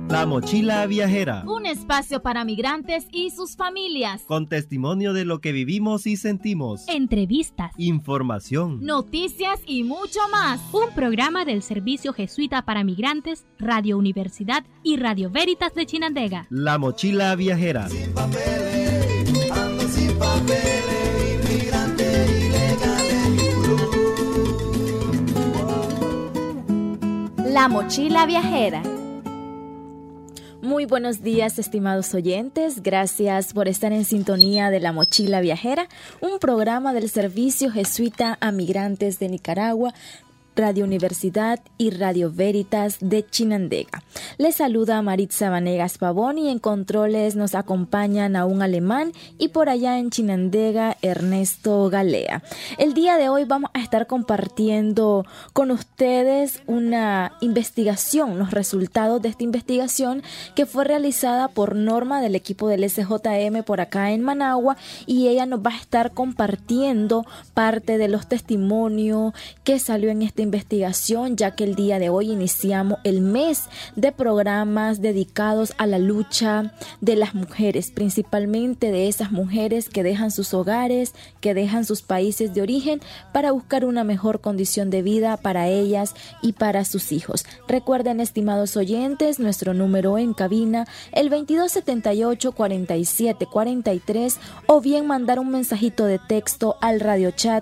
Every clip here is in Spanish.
La Mochila Viajera. Un espacio para migrantes y sus familias. Con testimonio de lo que vivimos y sentimos. Entrevistas. Información. Noticias y mucho más. Un programa del Servicio Jesuita para Migrantes, Radio Universidad y Radio Veritas de Chinandega. La Mochila Viajera. Sin papeles, ando sin papeles, inmigrante ilegal. La Mochila Viajera. Muy buenos días, estimados oyentes. Gracias por estar en sintonía de La Mochila Viajera, un programa del Servicio Jesuita a Migrantes de Nicaragua, Radio Universidad y Radio Veritas de Chinandega. Les saluda Maritza Vanegas Pavón y en controles nos acompañan a un alemán y por allá en Chinandega Ernesto Galea. El día de hoy vamos a estar compartiendo con ustedes una investigación, los resultados de esta investigación que fue realizada por Norma del equipo del SJM por acá en Managua, y ella nos va a estar compartiendo parte de los testimonios que salió en esta investigación, ya que el día de hoy iniciamos el mes de programas dedicados a la lucha de las mujeres, principalmente de esas mujeres que dejan sus hogares, que dejan sus países de origen para buscar una mejor condición de vida para ellas y para sus hijos. Recuerden, estimados oyentes, nuestro número en cabina, el 2278-4743, o bien mandar un mensajito de texto al radio chat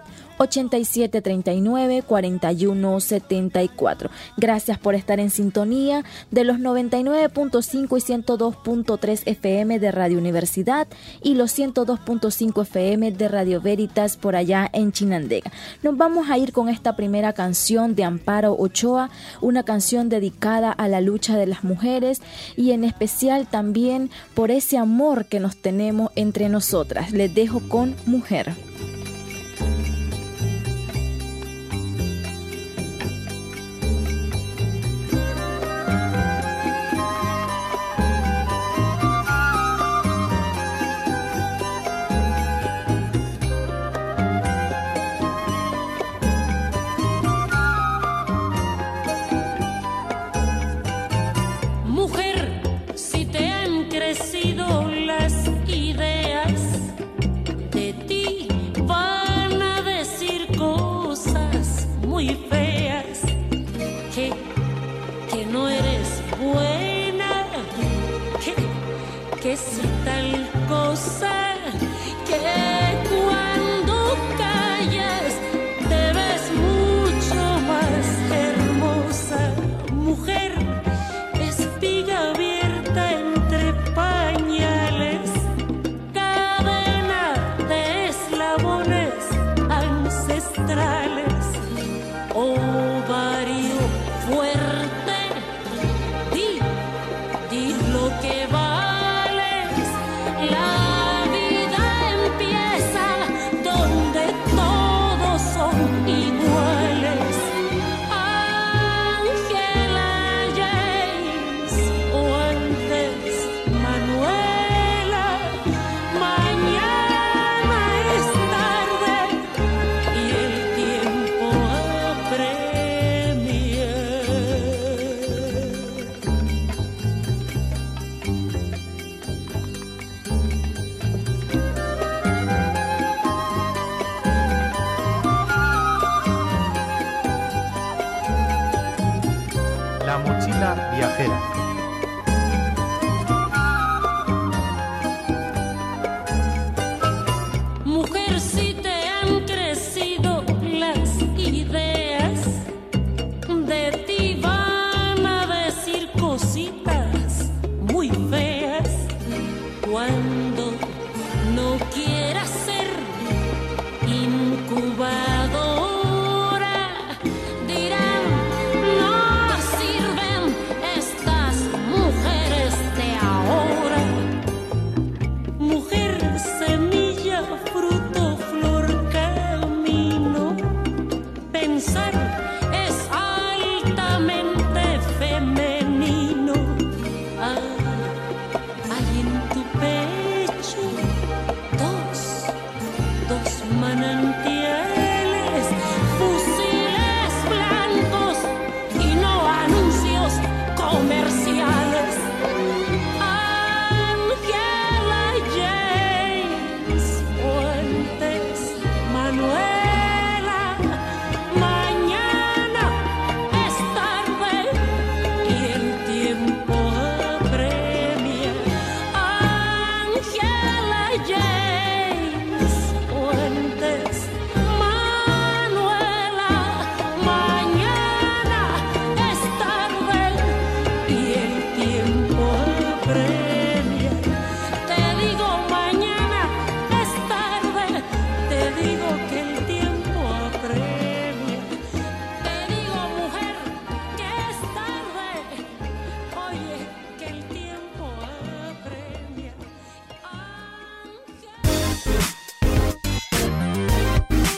8739-4174. Gracias por estar en sintonía de los 99.5 y 102.3 FM de Radio Universidad y los 102.5 FM de Radio Veritas por allá en Chinandega. Nos vamos a ir con esta primera canción de Amparo Ochoa, una canción dedicada a la lucha de las mujeres y en especial también por ese amor que nos tenemos entre nosotras. Les dejo con Mujer. Di lo que vales, la vida.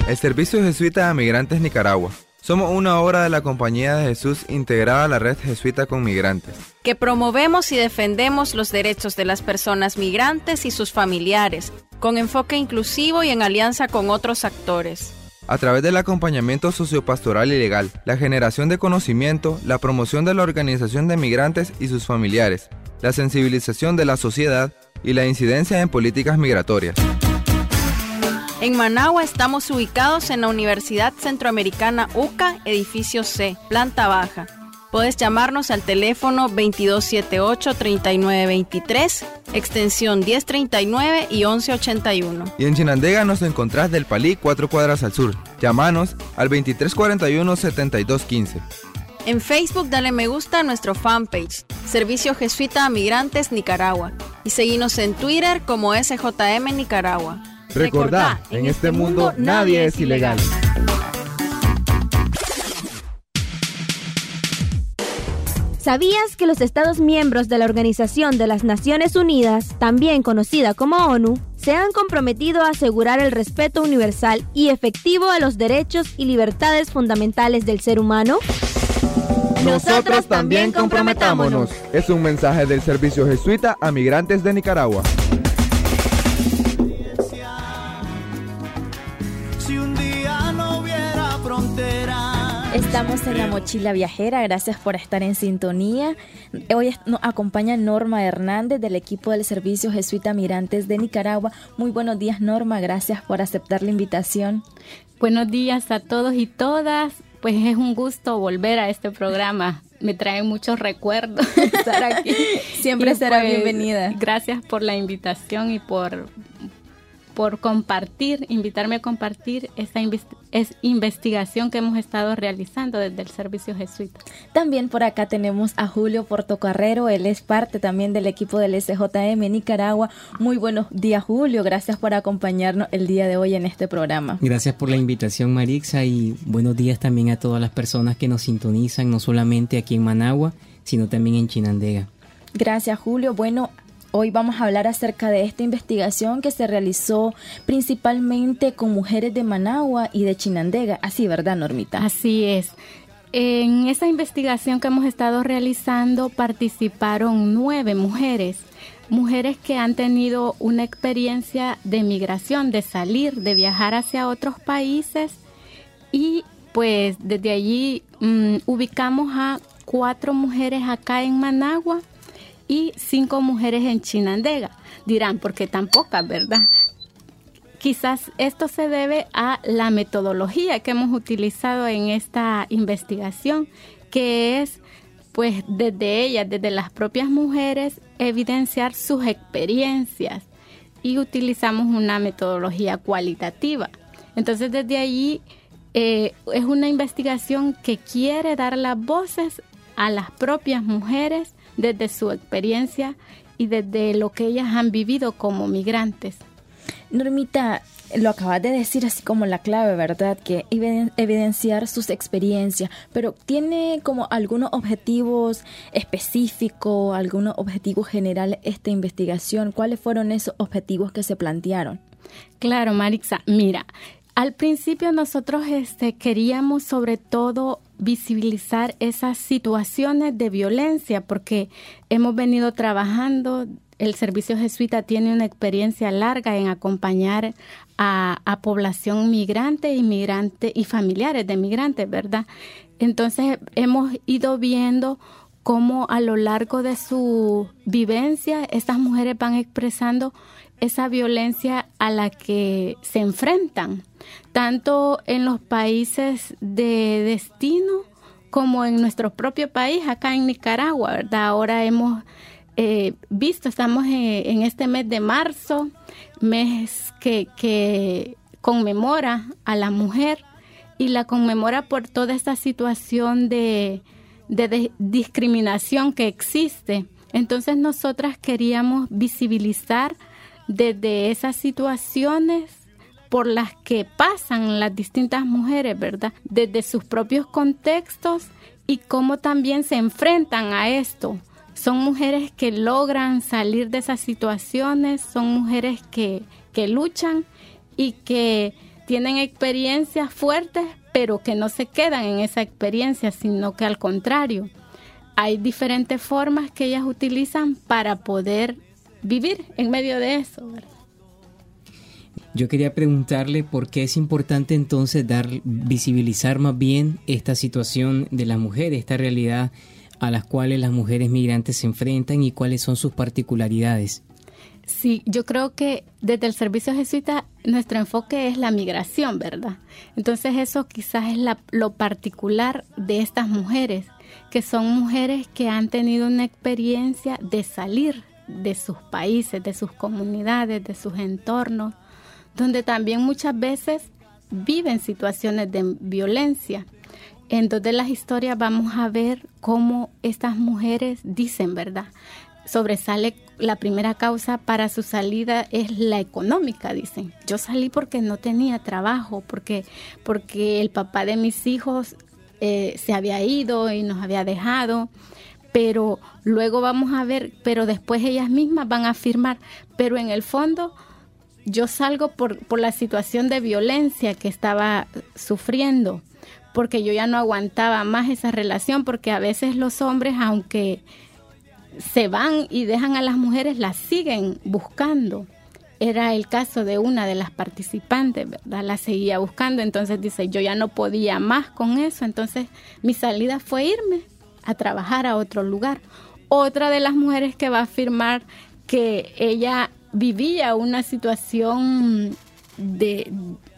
El Servicio Jesuita a Migrantes Nicaragua. Somos una obra de la Compañía de Jesús integrada a la Red Jesuita con Migrantes, que promovemos y defendemos los derechos de las personas migrantes y sus familiares, con enfoque inclusivo y en alianza con otros actores. A través del acompañamiento sociopastoral y legal, la generación de conocimiento, la promoción de la organización de migrantes y sus familiares, la sensibilización de la sociedad y la incidencia en políticas migratorias. En Managua estamos ubicados en la Universidad Centroamericana UCA, edificio C, planta baja. Puedes llamarnos al teléfono 2278-3923, extensión 1039 y 1181. Y en Chinandega nos encontrás del Palí 4 cuadras al sur. Llámanos al 2341-7215. En Facebook dale me gusta a nuestro fanpage, Servicio Jesuita a Migrantes Nicaragua. Y seguinos en Twitter como SJM Nicaragua. Recordá, en este mundo nadie es ilegal. ¿Sabías que los Estados miembros de la Organización de las Naciones Unidas, también conocida como ONU, se han comprometido a asegurar el respeto universal y efectivo a los derechos y libertades fundamentales del ser humano? Nosotros también comprometámonos. Es un mensaje del Servicio Jesuita a Migrantes de Nicaragua. Estamos en La Mochila Viajera, gracias por estar en sintonía. Hoy nos acompaña Norma Hernández del equipo del Servicio Jesuita Migrantes de Nicaragua. Muy buenos días, Norma, gracias por aceptar la invitación. Buenos días a todos y todas, pues es un gusto volver a este programa. Me trae muchos recuerdos estar aquí. Siempre será pues, bienvenida. Gracias por la invitación y por invitarme a compartir esta investigación que hemos estado realizando desde el Servicio Jesuita. También por acá tenemos a Julio Portocarrero, él es parte también del equipo del SJM Nicaragua. Muy buenos días, Julio, gracias por acompañarnos el día de hoy en este programa. Gracias por la invitación, Marixa, y buenos días también a todas las personas que nos sintonizan, no solamente aquí en Managua, sino también en Chinandega. Gracias, Julio. Bueno, hoy vamos a hablar acerca de esta investigación que se realizó principalmente con mujeres de Managua y de Chinandega. Así, ¿verdad, Normita? Así es. En esa investigación que hemos estado realizando participaron 9 mujeres que han tenido una experiencia de migración, de salir, de viajar hacia otros países, y pues desde allí ubicamos a 4 mujeres acá en Managua y 5 mujeres en Chinandega. Dirán, ¿por qué tan pocas, verdad? Quizás esto se debe a la metodología que hemos utilizado en esta investigación, que es, pues, desde ellas, desde las propias mujeres, evidenciar sus experiencias, y utilizamos una metodología cualitativa. Entonces, desde allí es una investigación que quiere dar las voces a las propias mujeres desde su experiencia y desde lo que ellas han vivido como migrantes. Normita, lo acabas de decir así como la clave, ¿verdad? Que evidenciar sus experiencias, pero ¿tiene como algunos objetivos específicos, algunos objetivos generales esta investigación? ¿Cuáles fueron esos objetivos que se plantearon? Claro, Marixa, mira, al principio nosotros queríamos sobre todo visibilizar esas situaciones de violencia, porque hemos venido trabajando, el Servicio Jesuita tiene una experiencia larga en acompañar a población migrante, inmigrante y familiares de migrantes, ¿verdad? Entonces hemos ido viendo cómo a lo largo de su vivencia estas mujeres van expresando esa violencia a la que se enfrentan, tanto en los países de destino como en nuestro propio país, acá en Nicaragua, ¿verdad? Ahora hemos visto, estamos en este mes de marzo, mes que conmemora a la mujer, y la conmemora por toda esta situación de discriminación que existe. Entonces nosotras queríamos visibilizar desde esas situaciones por las que pasan las distintas mujeres, ¿verdad? Desde sus propios contextos y cómo también se enfrentan a esto. Son mujeres que logran salir de esas situaciones, son mujeres que luchan y que tienen experiencias fuertes, pero que no se quedan en esa experiencia, sino que al contrario, hay diferentes formas que ellas utilizan para poder vivir en medio de eso, ¿verdad? Yo quería preguntarle por qué es importante entonces visibilizar más bien esta situación de las mujeres, esta realidad a las cuales las mujeres migrantes se enfrentan y cuáles son sus particularidades. Sí, yo creo que desde el servicio jesuita nuestro enfoque es la migración, ¿verdad? Entonces eso quizás es lo particular de estas mujeres, que son mujeres que han tenido una experiencia de salir de sus países, de sus comunidades, de sus entornos, donde también muchas veces viven situaciones de violencia. Entonces las historias vamos a ver cómo estas mujeres dicen, ¿verdad? Sobresale la primera causa para su salida es la económica, dicen. Yo salí porque no tenía trabajo, porque el papá de mis hijos se había ido y nos había dejado. Pero luego vamos a ver, pero después ellas mismas van a afirmar, pero en el fondo yo salgo por la situación de violencia que estaba sufriendo, porque yo ya no aguantaba más esa relación, porque a veces los hombres, aunque se van y dejan a las mujeres, las siguen buscando. Era el caso de una de las participantes, ¿verdad? La seguía buscando, entonces dice, yo ya no podía más con eso, entonces mi salida fue irme a trabajar a otro lugar. Otra de las mujeres que va a afirmar que ella vivía una situación de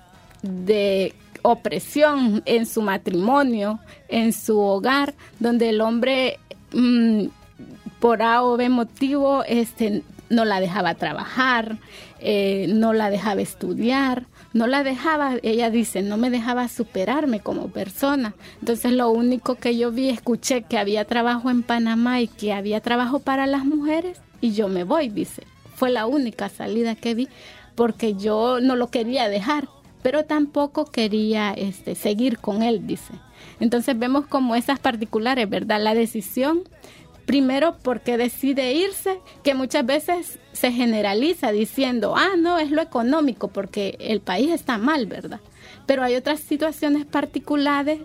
opresión en su matrimonio, en su hogar, donde el hombre por A o B motivo no la dejaba trabajar, no la dejaba estudiar, no la dejaba, ella dice, no me dejaba superarme como persona. Entonces lo único que yo escuché que había trabajo en Panamá y que había trabajo para las mujeres y yo me voy, dice. Fue la única salida que vi porque yo no lo quería dejar, pero tampoco quería seguir con él, dice. Entonces vemos como esas particulares, ¿verdad? La decisión, primero porque decide irse, que muchas veces se generaliza diciendo, no, es lo económico porque el país está mal, ¿verdad? Pero hay otras situaciones particulares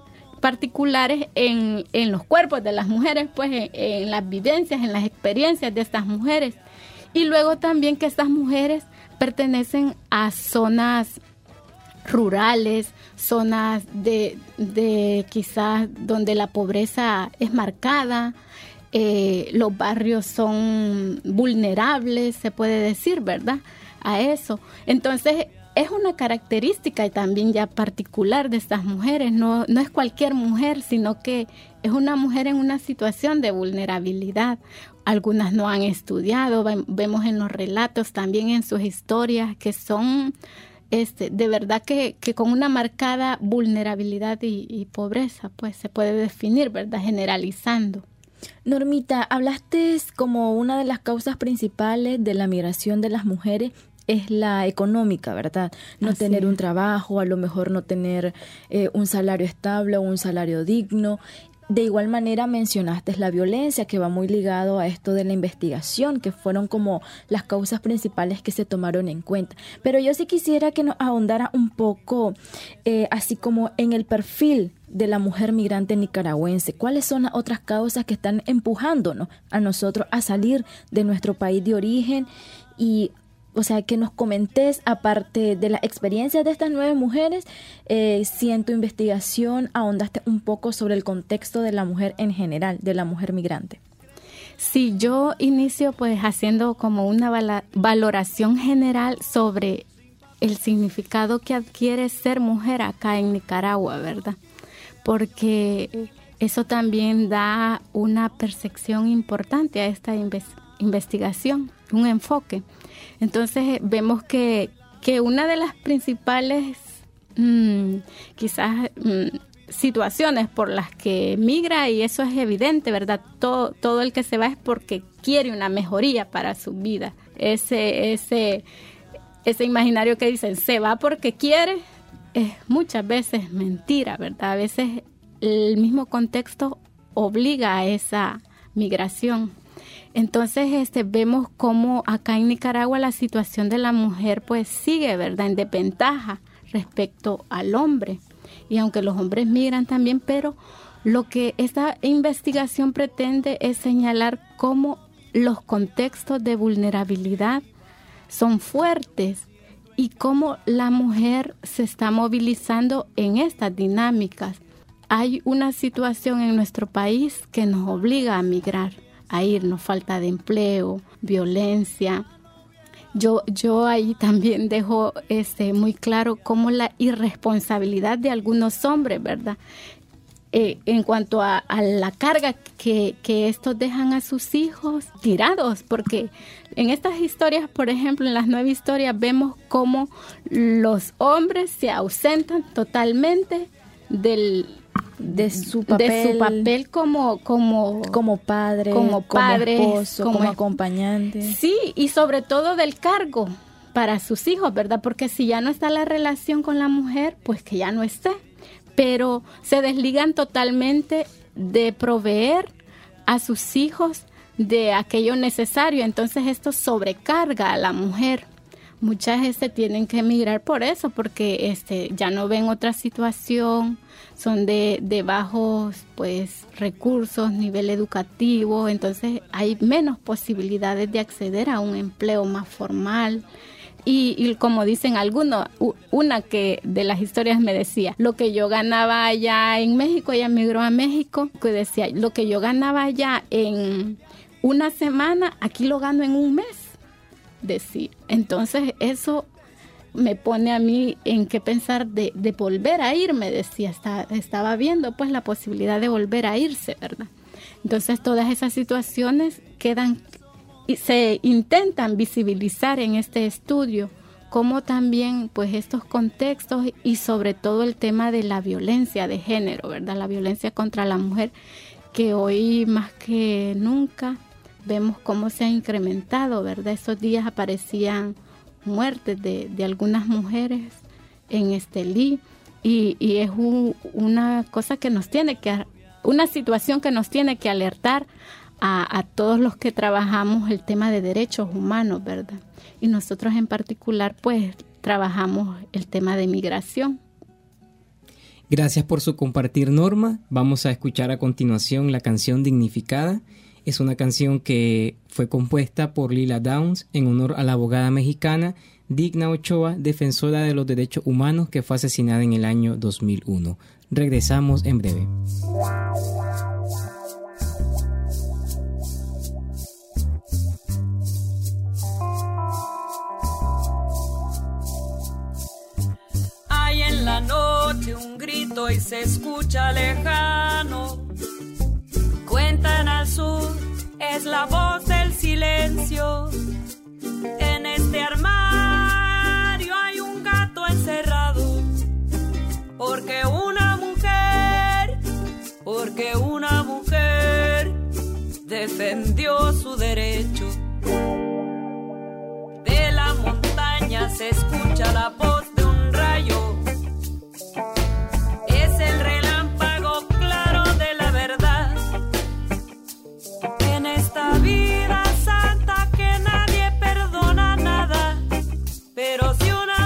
en los cuerpos de las mujeres, pues en las vivencias, en las experiencias de estas mujeres. Y luego también que estas mujeres pertenecen a zonas rurales, zonas de quizás donde la pobreza es marcada, los barrios son vulnerables, se puede decir, ¿verdad? A eso. Entonces, es una característica y también ya particular de estas mujeres. No es cualquier mujer, sino que es una mujer en una situación de vulnerabilidad. Algunas no han estudiado, vemos en los relatos, también en sus historias, que son de verdad que con una marcada vulnerabilidad y pobreza, pues se puede definir, ¿verdad? Generalizando. Normita, hablaste como una de las causas principales de la migración de las mujeres es la económica, ¿verdad? No tener un trabajo, a lo mejor no tener un salario estable o un salario digno. De igual manera mencionaste la violencia, que va muy ligado a esto de la investigación, que fueron como las causas principales que se tomaron en cuenta. Pero yo sí quisiera que nos ahondara un poco, así como en el perfil de la mujer migrante nicaragüense. ¿Cuáles son las otras causas que están empujándonos a nosotros a salir de nuestro país de origen? Y o sea, que nos comentes, aparte de la experiencia de estas 9 mujeres, si en tu investigación ahondaste un poco sobre el contexto de la mujer en general, de la mujer migrante. Sí, yo inicio pues haciendo como una valoración general sobre el significado que adquiere ser mujer acá en Nicaragua, ¿verdad? Porque eso también da una percepción importante a esta investigación, un enfoque. Entonces vemos que una de las principales situaciones por las que migra, y eso es evidente, ¿verdad? Todo el que se va es porque quiere una mejoría para su vida. Ese imaginario que dicen se va porque quiere es muchas veces mentira, ¿verdad? A veces el mismo contexto obliga a esa migración. Entonces vemos cómo acá en Nicaragua la situación de la mujer pues sigue, ¿verdad?, en desventaja respecto al hombre. Y aunque los hombres migran también, pero lo que esta investigación pretende es señalar cómo los contextos de vulnerabilidad son fuertes y cómo la mujer se está movilizando en estas dinámicas. Hay una situación en nuestro país que nos obliga a migrar, a irnos, falta de empleo, violencia. Yo ahí también dejo muy claro cómo la irresponsabilidad de algunos hombres, ¿verdad? En cuanto a la carga que estos dejan a sus hijos tirados, porque en estas historias, por ejemplo, en las 9 historias, vemos cómo los hombres se ausentan totalmente de su papel como padre, como esposo, como acompañante. Sí, y sobre todo del cargo para sus hijos, ¿verdad? Porque si ya no está la relación con la mujer, pues que ya no esté. Pero se desligan totalmente de proveer a sus hijos de aquello necesario. Entonces esto sobrecarga a la mujer. Muchas veces tienen que emigrar por eso, porque ya no ven otra situación, son de bajos pues recursos, nivel educativo, entonces hay menos posibilidades de acceder a un empleo más formal. Y como dicen algunos, una que de las historias me decía, lo que yo ganaba allá en México, ella migró a México, que decía, lo que yo ganaba allá en una semana, aquí lo gano en un mes, decía. Entonces eso me pone a mí en qué pensar de volver a irme, decía, estaba viendo pues la posibilidad de volver a irse, ¿verdad? Entonces todas esas situaciones quedan y se intentan visibilizar en este estudio, como también pues estos contextos y sobre todo el tema de la violencia de género, ¿verdad? La violencia contra la mujer, que hoy más que nunca vemos cómo se ha incrementado, ¿verdad? Estos días aparecían muertes de algunas mujeres en Estelí y es una cosa que nos tiene que, una situación que nos tiene que alertar a todos los que trabajamos el tema de derechos humanos, ¿verdad? Y nosotros en particular, pues, trabajamos el tema de migración. Gracias por su compartir, Norma. Vamos a escuchar a continuación la canción Dignificada. Es una canción que fue compuesta por Lila Downs en honor a la abogada mexicana Digna Ochoa, defensora de los derechos humanos, que fue asesinada en el año 2001. Regresamos en breve. En la noche un grito y se escucha lejano. Cuentan al sur, es la voz del silencio. En este armario hay un gato encerrado. Porque una mujer defendió su derecho. De la montaña se escucha la voz de un rayo. Es el relámpago claro de la verdad. En esta vida santa que nadie perdona nada. Pero si una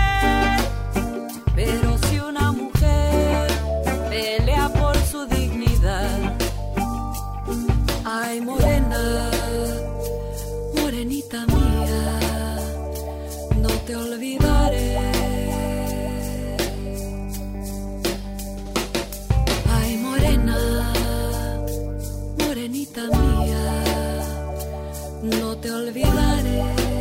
mujer pelea por su dignidad. Ay, morena, morenita mía, no te olvidaré. Ay, morena, morenita mía, no te olvidaré.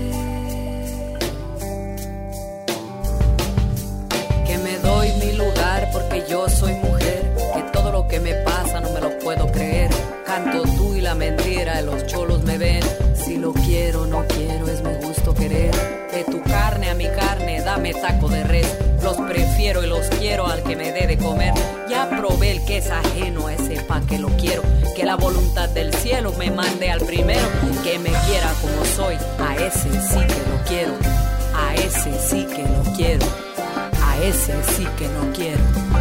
Que me doy mi lugar porque yo soy mujer, que todo lo que me pasa no me lo puedo creer. Canto tú y la mentira, los cholos me ven. Si lo quiero, no quiero, es mi gusto querer. De tu carne a mi carne, dame taco de res. Los prefiero y los quiero al que me dé de comer. Ya probé el que es ajeno, a ese pa' que lo quiero. Que la voluntad del cielo me mande al primero. Que me quiera como soy, a ese sí que lo quiero. A ese sí que lo quiero. A ese sí que lo quiero.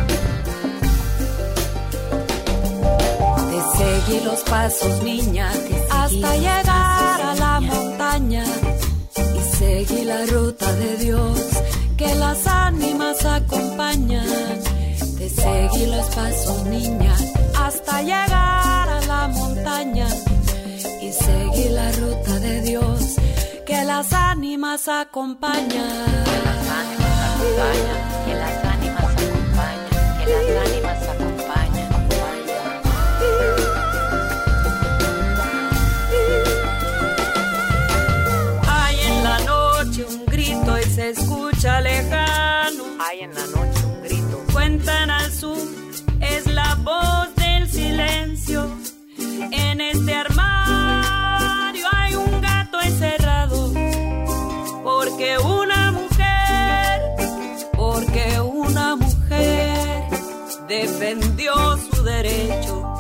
Seguí los pasos, niña, hasta llegar a la montaña. Y seguí la ruta de Dios, que las ánimas acompañan. Te seguí los pasos, niña, hasta llegar a la montaña. Y seguí la ruta de Dios, que las ánimas acompañan. Que las ánimas acompañan, que las ánimas acompañan, que las ánimas acompañan. Hay en la noche un grito y se escucha lejano. Hay en la noche un grito. Cuentan al sur, es la voz del silencio. En este armario hay un gato encerrado. Porque una mujer defendió su derecho.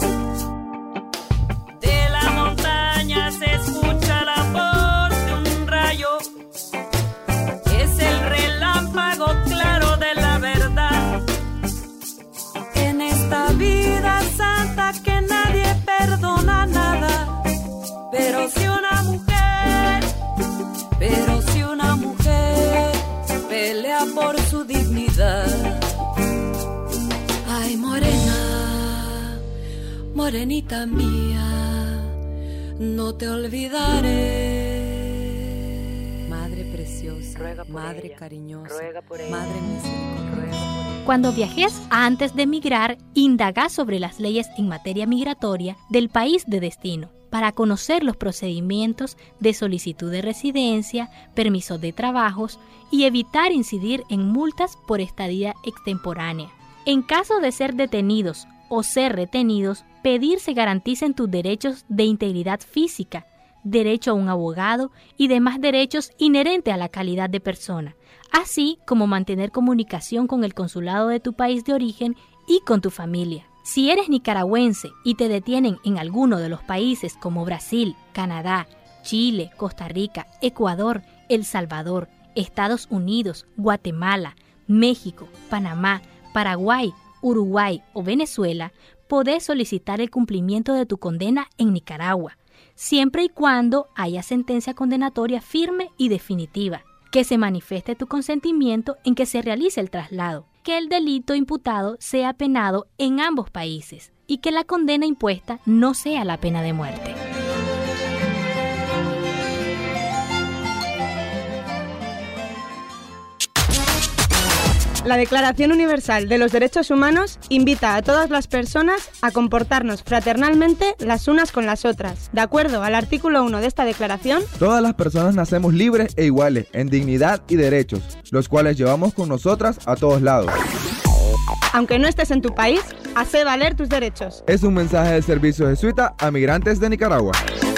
De la montaña se escucha la voz de un rayo. Es el relámpago claro de la verdad. En esta vida santa que nadie perdona nada. Pero si una mujer pelea por su dignidad. Ay, morena, morenita mía, no te olvidaré. Madre preciosa, madre cariñosa, madre misericordia. Cuando viajes antes de migrar, indaga sobre las leyes en materia migratoria del país de destino, para conocer los procedimientos de solicitud de residencia, permisos de trabajos y evitar incidir en multas por estadía extemporánea. En caso de ser detenidos o ser retenidos, pedir se garanticen tus derechos de integridad física, derecho a un abogado y demás derechos inherentes a la calidad de persona, así como mantener comunicación con el consulado de tu país de origen y con tu familia. Si eres nicaragüense y te detienen en alguno de los países como Brasil, Canadá, Chile, Costa Rica, Ecuador, El Salvador, Estados Unidos, Guatemala, México, Panamá, Paraguay, Uruguay o Venezuela, podés solicitar el cumplimiento de tu condena en Nicaragua, siempre y cuando haya sentencia condenatoria firme y definitiva, que se manifieste tu consentimiento en que se realice el traslado, que el delito imputado sea penado en ambos países y que la condena impuesta no sea la pena de muerte. La Declaración Universal de los Derechos Humanos invita a todas las personas a comportarnos fraternalmente las unas con las otras. De acuerdo al artículo 1 de esta declaración, todas las personas nacemos libres e iguales en dignidad y derechos, los cuales llevamos con nosotras a todos lados. Aunque no estés en tu país, hace valer tus derechos. Es un mensaje del Servicio Jesuita a migrantes de Nicaragua.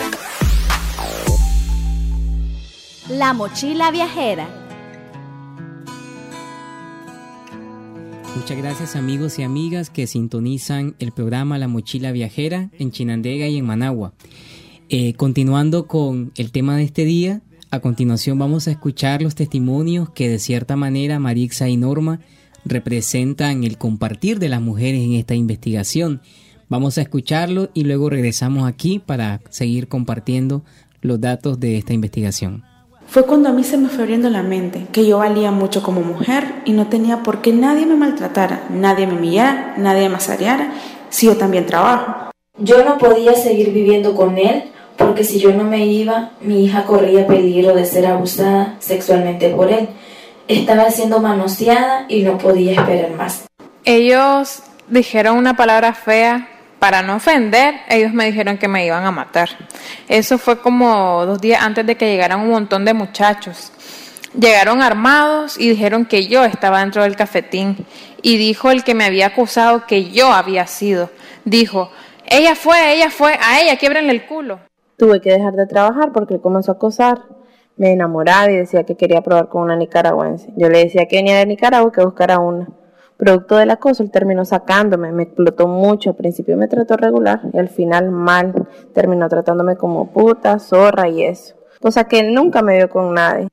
La mochila viajera. Muchas gracias amigos y amigas que sintonizan el programa La Mochila Viajera en Chinandega y en Managua. Continuando con el tema de este día, a continuación vamos a escuchar los testimonios que de cierta manera Marixa y Norma representan el compartir de las mujeres en esta investigación. Vamos a escucharlo y luego regresamos aquí para seguir compartiendo los datos de esta investigación. Fue cuando a mí se me fue abriendo la mente que yo valía mucho como mujer y no tenía por qué nadie me maltratara, nadie me humillara, nadie me asareara, si yo también trabajo. Yo no podía seguir viviendo con él porque si yo no me iba, mi hija corría peligro de ser abusada sexualmente por él. Estaba siendo manoseada y no podía esperar más. Ellos dijeron una palabra fea. Para no ofender, ellos me dijeron que me iban a matar. Eso fue como 2 días antes de que llegaran un montón de muchachos. Llegaron armados y dijeron que yo estaba dentro del cafetín. Y dijo el que me había acusado que yo había sido. Dijo, ella fue, a ella quiébrenle el culo. Tuve que dejar de trabajar porque él comenzó a acosar. Me enamoraba y decía que quería probar con una nicaragüense. Yo le decía que venía de Nicaragua y que buscara una. Producto del acoso, él terminó sacándome, me explotó mucho, al principio me trató regular y al final mal, terminó tratándome como puta, zorra y eso, cosa que él nunca me dio con nadie.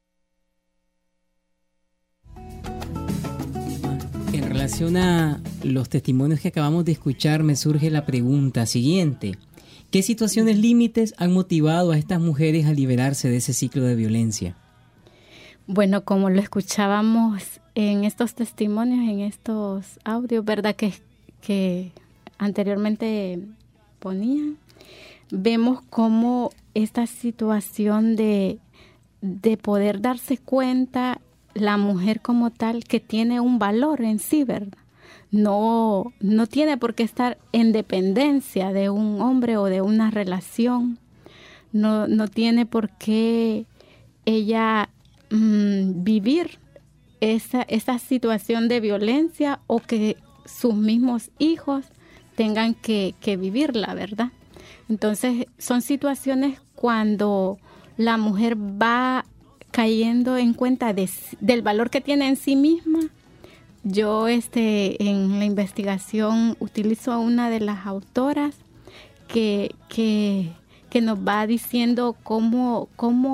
En relación a los testimonios que acabamos de escuchar, me surge la pregunta siguiente. ¿Qué situaciones límites han motivado a estas mujeres a liberarse de ese ciclo de violencia? Bueno, como lo escuchábamos en estos testimonios, en estos audios, ¿verdad? Que anteriormente ponían, vemos cómo esta situación de poder darse cuenta la mujer como tal que tiene un valor en sí, ¿verdad? No tiene por qué estar en dependencia de un hombre o de una relación. No tiene por qué ella vivir esa situación de violencia o que sus mismos hijos tengan que vivirla, ¿verdad? Entonces, son situaciones cuando la mujer va cayendo en cuenta del valor que tiene en sí misma. Yo en la investigación utilizo a una de las autoras que nos va diciendo cómo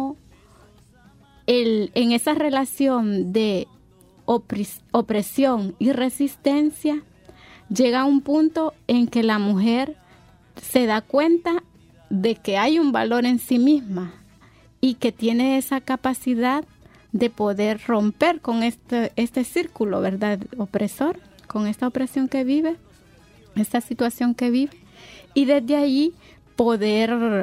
en esa relación de opresión y resistencia llega a un punto en que la mujer se da cuenta de que hay un valor en sí misma y que tiene esa capacidad de poder romper con este círculo, ¿verdad?, opresor, con esta opresión que vive, esta situación que vive, y desde allí poder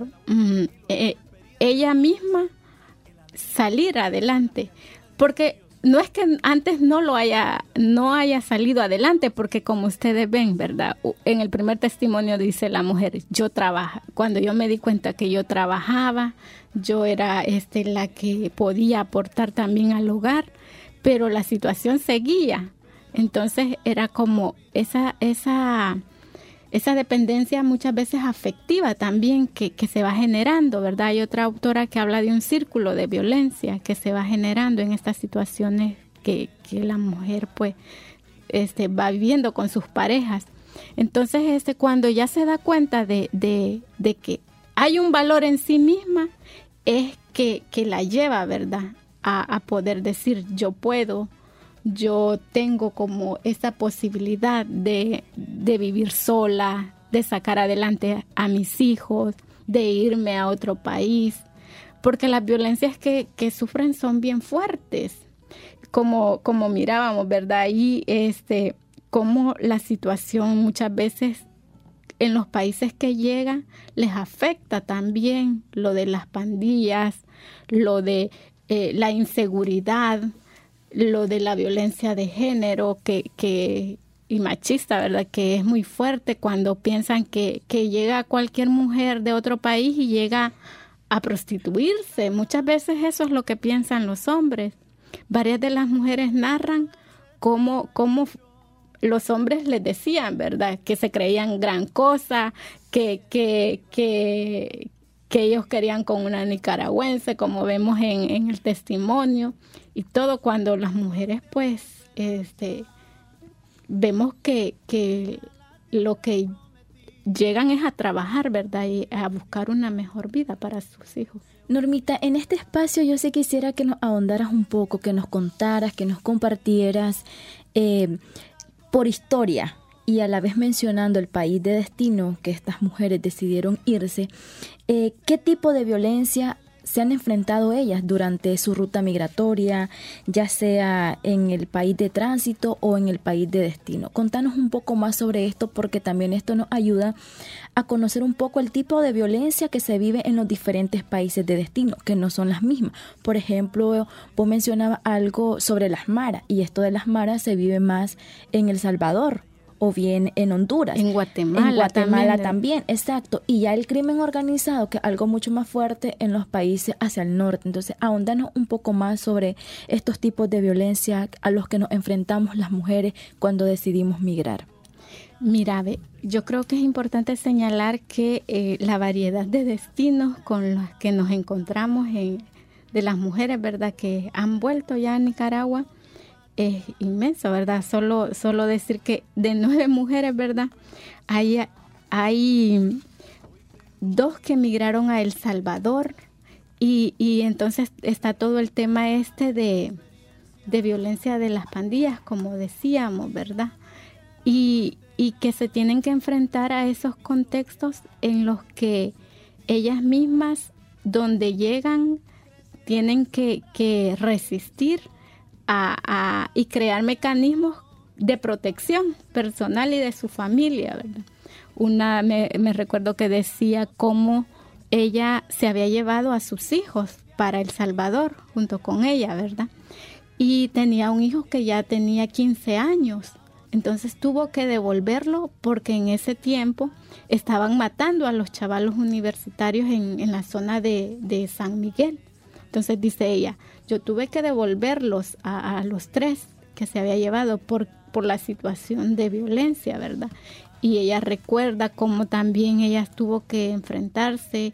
ella misma salir adelante, porque no es que antes no haya salido adelante, porque como ustedes ven, ¿verdad?, en el primer testimonio dice la mujer, cuando yo me di cuenta que yo trabajaba, yo era la que podía aportar también al hogar, pero la situación seguía. Entonces era como esa dependencia muchas veces afectiva también que se va generando, ¿verdad? Hay otra autora que habla de un círculo de violencia que se va generando en estas situaciones que la mujer pues va viviendo con sus parejas. Entonces cuando ya se da cuenta de que hay un valor en sí misma, es que la lleva, ¿verdad?, a poder decir yo puedo, yo tengo como esa posibilidad de vivir sola, de sacar adelante a mis hijos, de irme a otro país, porque las violencias que sufren son bien fuertes, como mirábamos, ¿verdad? Ahí como la situación muchas veces en los países que llegan les afecta también lo de las pandillas, lo de la inseguridad, lo de la violencia de género y machista, ¿verdad?, que es muy fuerte cuando piensan que llega cualquier mujer de otro país y llega a prostituirse. Muchas veces eso es lo que piensan los hombres. Varias de las mujeres narran cómo los hombres les decían, ¿verdad?, que se creían gran cosa, que ellos querían con una nicaragüense, como vemos en el testimonio, y todo cuando las mujeres pues vemos que lo que llegan es a trabajar, ¿verdad?, y a buscar una mejor vida para sus hijos. Normita, en este espacio yo sí quisiera que nos ahondaras un poco, que nos contaras, que nos compartieras por historia y a la vez mencionando el país de destino que estas mujeres decidieron irse, ¿qué tipo de violencia se han enfrentado ellas durante su ruta migratoria, ya sea en el país de tránsito o en el país de destino? Contanos un poco más sobre esto, porque también esto nos ayuda a conocer un poco el tipo de violencia que se vive en los diferentes países de destino, que no son las mismas. Por ejemplo, vos mencionabas algo sobre las maras, y esto de las maras se vive más en El Salvador, o bien en Honduras. En Guatemala también, exacto. Y ya el crimen organizado, que es algo mucho más fuerte en los países hacia el norte. Entonces, ahóndanos un poco más sobre estos tipos de violencia a los que nos enfrentamos las mujeres cuando decidimos migrar. Mira, yo creo que es importante señalar que la variedad de destinos con los que nos encontramos de las mujeres, ¿verdad?, que han vuelto ya a Nicaragua, es inmenso, ¿verdad? Solo decir que de 9 mujeres, ¿verdad?, hay 2 que emigraron a El Salvador, y entonces está todo el tema de violencia de las pandillas, como decíamos, ¿verdad? Y que se tienen que enfrentar a esos contextos en los que ellas mismas, donde llegan, tienen que resistir y crear mecanismos de protección personal y de su familia, ¿verdad? Me recuerdo que decía cómo ella se había llevado a sus hijos para El Salvador junto con ella, ¿verdad? Y tenía un hijo que ya tenía 15 años. Entonces tuvo que devolverlo porque en ese tiempo estaban matando a los chavalos universitarios en la zona de San Miguel. Entonces dice ella, yo tuve que devolverlos a los 3 que se había llevado por la situación de violencia, ¿verdad? Y ella recuerda cómo también ella tuvo que enfrentarse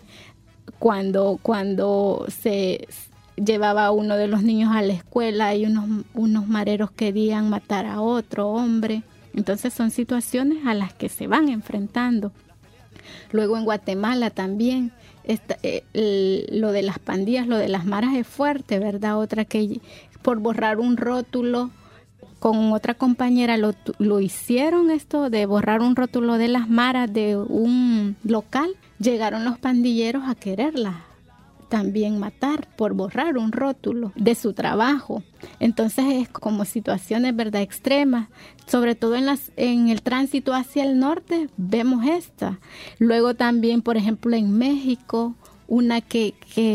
cuando se llevaba a uno de los niños a la escuela y unos mareros querían matar a otro hombre. Entonces son situaciones a las que se van enfrentando. Luego en Guatemala también lo de las pandillas, lo de las maras es fuerte, ¿verdad? Otra que por borrar un rótulo con otra compañera lo hicieron esto de borrar un rótulo de las maras de un local. Llegaron los pandilleros a quererla también matar por borrar un rótulo de su trabajo. Entonces es como situaciones, ¿verdad?, extremas, sobre todo en el tránsito hacia el norte vemos esta. Luego también, por ejemplo, en México, una que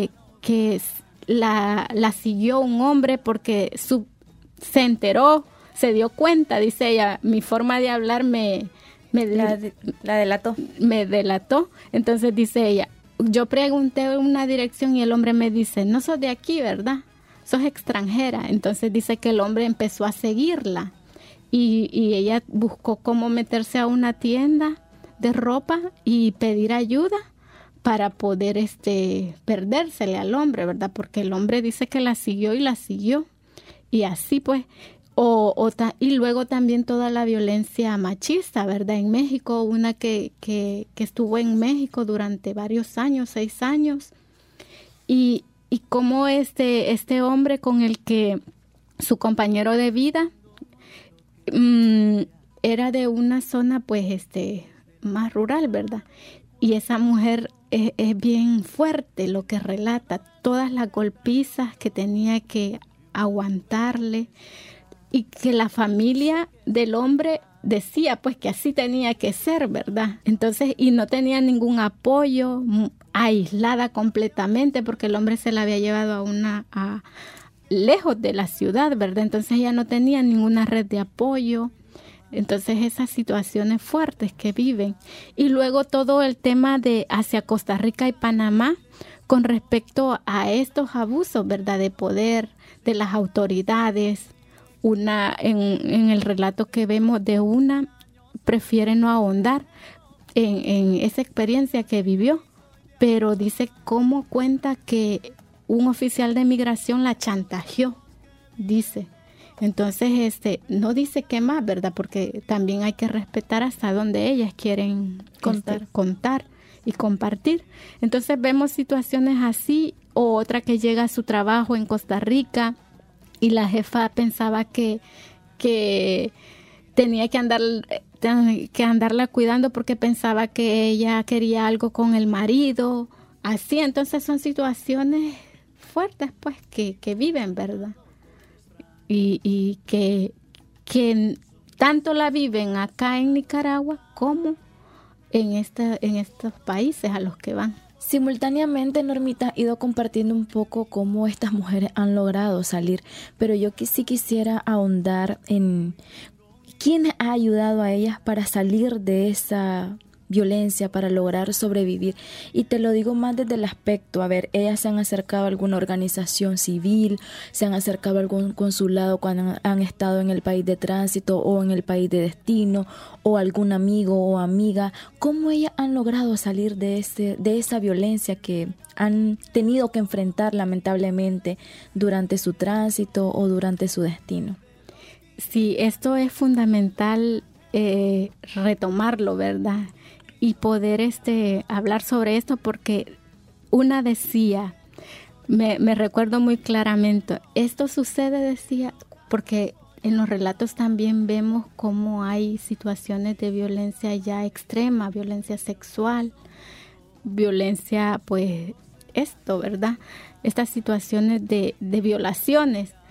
la siguió un hombre porque se enteró, se dio cuenta, dice ella, mi forma de hablar la delató. Me delató. Entonces dice ella, yo pregunté una dirección y el hombre me dice, no sos de aquí, ¿verdad? Sos extranjera. Entonces dice que el hombre empezó a seguirla y ella buscó cómo meterse a una tienda de ropa y pedir ayuda para poder perdérsele al hombre, ¿verdad? Porque el hombre dice que la siguió y así pues. Y luego también toda la violencia machista, ¿verdad? En México, una que estuvo en México durante varios años, 6 años, y cómo este hombre con el que su compañero de vida era de una zona pues más rural, ¿verdad? Y esa mujer es bien fuerte lo que relata, todas las golpizas que tenía que aguantarle, y que la familia del hombre decía pues que así tenía que ser, ¿verdad? Entonces, y no tenía ningún apoyo, aislada completamente porque el hombre se la había llevado lejos de la ciudad, ¿verdad? Entonces ella no tenía ninguna red de apoyo. Entonces esas situaciones fuertes que viven. Y luego todo el tema de hacia Costa Rica y Panamá con respecto a estos abusos, ¿verdad? De poder de las autoridades. En el relato que vemos de una, prefiere no ahondar en esa experiencia que vivió, pero dice cómo cuenta que un oficial de migración la chantajeó, dice. Entonces, no dice qué más, ¿verdad? Porque también hay que respetar hasta donde ellas quieren contar y compartir. Entonces vemos situaciones así, o otra que llega a su trabajo en Costa Rica, y la jefa pensaba que tenía que andarla cuidando porque pensaba que ella quería algo con el marido, así. Entonces son situaciones fuertes pues que viven, ¿verdad? Y que tanto la viven acá en Nicaragua como en estos países a los que van. Simultáneamente, Normita, ha ido compartiendo un poco cómo estas mujeres han logrado salir, pero yo sí quisiera ahondar en quién ha ayudado a ellas para salir de esa violencia, para lograr sobrevivir. Y te lo digo más desde el aspecto, a ver, ellas se han acercado a alguna organización civil, se han acercado a algún consulado cuando han estado en el país de tránsito o en el país de destino, o algún amigo o amiga. ¿Cómo ellas han logrado salir de esa violencia que han tenido que enfrentar lamentablemente durante su tránsito o durante su destino? Sí, esto es fundamental retomarlo, ¿verdad? Y poder hablar sobre esto, porque una decía, me recuerdo muy claramente, esto sucede, decía, porque en los relatos también vemos cómo hay situaciones de violencia ya extrema, violencia sexual, violencia, pues, ¿verdad? Estas situaciones de violaciones.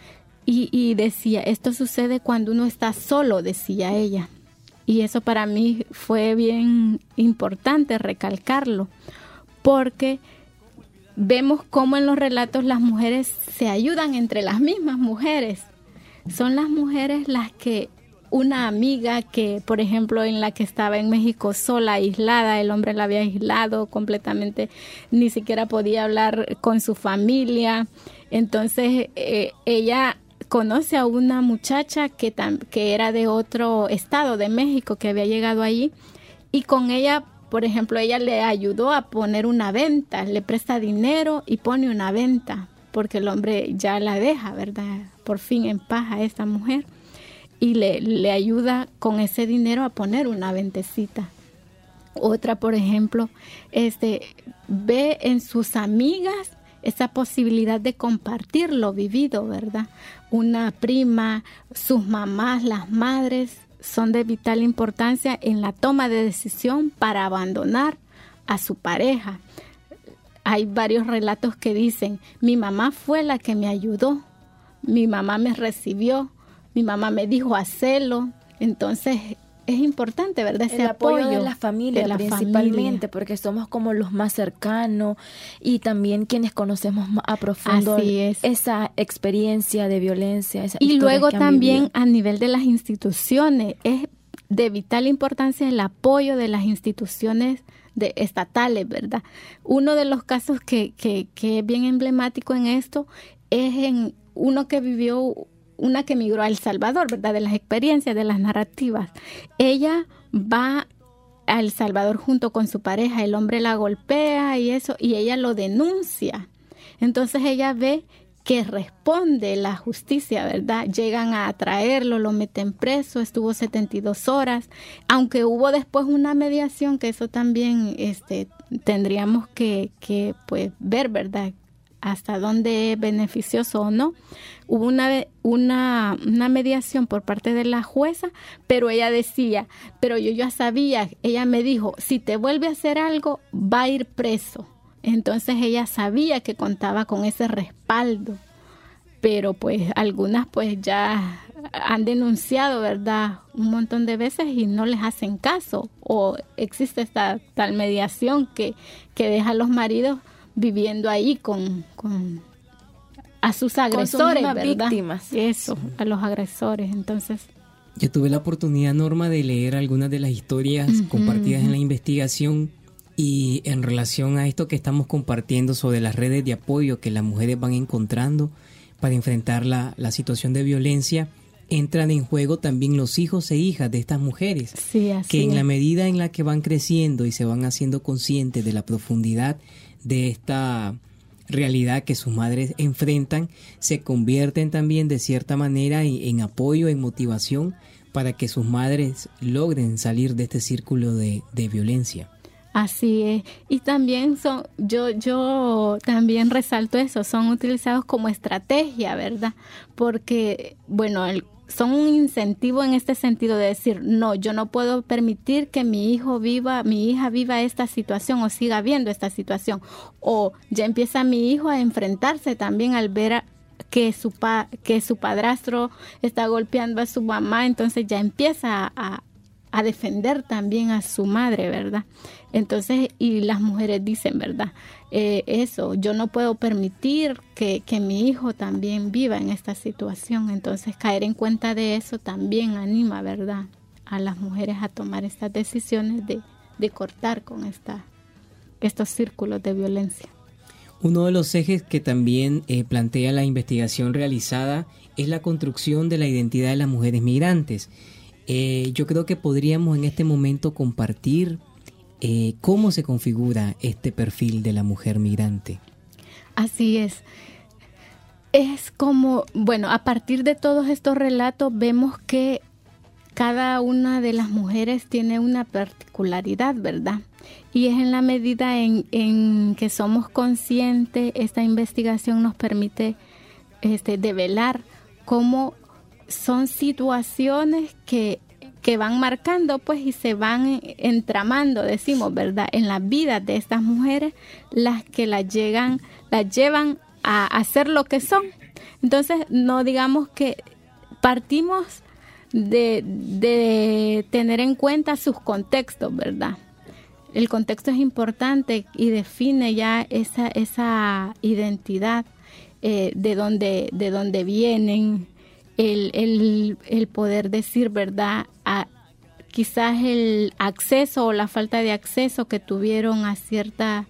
Y decía, esto sucede cuando uno está solo, decía ella. Y eso para mí fue bien importante recalcarlo, porque vemos cómo en los relatos las mujeres se ayudan entre las mismas mujeres. Son las mujeres las que, una amiga que, por ejemplo, en la que estaba en México sola, aislada, el hombre la había aislado completamente, ni siquiera podía hablar con su familia. Entonces ella conoce a una muchacha que era de otro estado de México, que había llegado allí, y con ella, por ejemplo, ella le ayudó a poner una venta, le presta dinero y pone una venta, porque el hombre ya la deja, ¿verdad? Por fin en paz a esta mujer, y le ayuda con ese dinero a poner una ventecita. Otra, por ejemplo, ve en sus amigas esa posibilidad de compartir lo vivido, ¿verdad? Una prima, sus mamás, las madres son de vital importancia en la toma de decisión para abandonar a su pareja. Hay varios relatos que dicen, mi mamá fue la que me ayudó, mi mamá me recibió, mi mamá me dijo hacelo. Entonces es importante, ¿verdad? Ese el apoyo de la familia, principalmente, porque somos como los más cercanos y también quienes conocemos más a profundo esa experiencia de violencia. Y luego también a nivel de las instituciones, es de vital importancia el apoyo de las instituciones estatales, ¿verdad? Uno de los casos que es bien emblemático en esto es en uno que vivió una que emigró a El Salvador, ¿verdad? De las experiencias, de las narrativas. Ella va a El Salvador junto con su pareja, el hombre la golpea y eso, y ella lo denuncia. Entonces ella ve que responde la justicia, ¿verdad? Llegan a traerlo, lo meten preso, estuvo 72 horas, aunque hubo después una mediación, que eso también tendríamos que pues ver, ¿verdad? Hasta dónde es beneficioso o no. Hubo una mediación por parte de la jueza, pero ella decía, pero yo ya sabía, ella me dijo, si te vuelve a hacer algo, va a ir preso. Entonces ella sabía que contaba con ese respaldo, pero pues algunas pues ya han denunciado, ¿verdad? Un montón de veces y no les hacen caso, o existe esta tal mediación que deja a los maridos viviendo ahí con a sus agresores, con sus ¿verdad? Víctimas. Eso, a los agresores. Entonces, yo tuve la oportunidad, Norma, de leer algunas de las historias compartidas en la investigación, y en relación a esto que estamos compartiendo sobre las redes de apoyo que las mujeres van encontrando para enfrentar la situación de violencia, entran en juego también los hijos e hijas de estas mujeres, que en la medida en la que van creciendo y se van haciendo conscientes de la profundidad de esta realidad que sus madres enfrentan, se convierten también de cierta manera en apoyo, en motivación para que sus madres logren salir de este círculo de violencia. Así es, y también yo también resalto eso, son utilizados como estrategia, ¿verdad? Porque, bueno, son un incentivo en este sentido de decir, no, yo no puedo permitir que mi hija viva esta situación o siga viendo esta situación. O ya empieza mi hijo a enfrentarse también al ver que su padrastro está golpeando a su mamá, entonces ya empieza a defender también a su madre, ¿verdad? Entonces, y las mujeres dicen, ¿verdad? Eso, yo no puedo permitir que mi hijo también viva en esta situación. Entonces, caer en cuenta de eso también anima, ¿verdad?, a las mujeres a tomar estas decisiones de cortar con estos círculos de violencia. Uno de los ejes que también plantea la investigación realizada es la construcción de la identidad de las mujeres migrantes. Yo creo que podríamos en este momento compartir cómo se configura este perfil de la mujer migrante. Así es. Es como, bueno, a partir de todos estos relatos vemos que cada una de las mujeres tiene una particularidad, ¿verdad? Y es en la medida en que somos conscientes, esta investigación nos permite develar cómo son situaciones que van marcando, pues, y se van entramando, decimos, ¿verdad?, en la vida de estas mujeres, las que las llevan a hacer lo que son. Entonces, no digamos que partimos de tener en cuenta sus contextos, ¿verdad? El contexto es importante y define ya esa identidad de dónde vienen, el poder decir, ¿verdad? Quizás el acceso o la falta de acceso que tuvieron a ciertos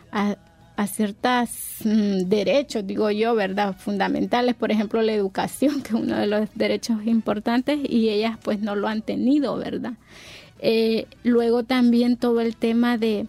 derechos, digo yo, ¿verdad? Fundamentales, por ejemplo, la educación, que es uno de los derechos importantes, y ellas pues no lo han tenido, ¿verdad? Luego también todo el tema de